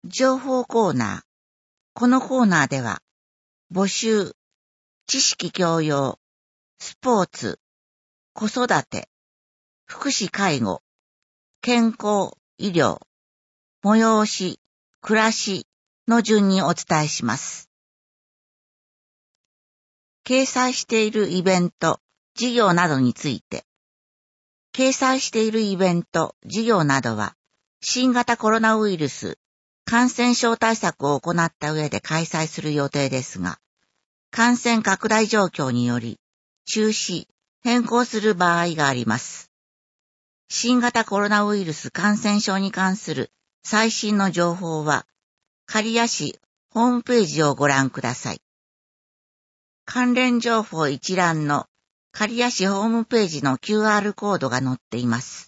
情報コーナー。このコーナーでは、募集、知識教養、スポーツ、子育て、福祉介護、健康、医療、催し、暮らしの順にお伝えします。掲載しているイベント、事業などについて、掲載しているイベント、事業などは、新型コロナウイルス感染症対策を行った上で開催する予定ですが、感染拡大状況により、中止、変更する場合があります。新型コロナウイルス感染症に関する最新の情報は、刈谷市ホームページをご覧ください。関連情報一覧の刈谷市ホームページの QR コードが載っています。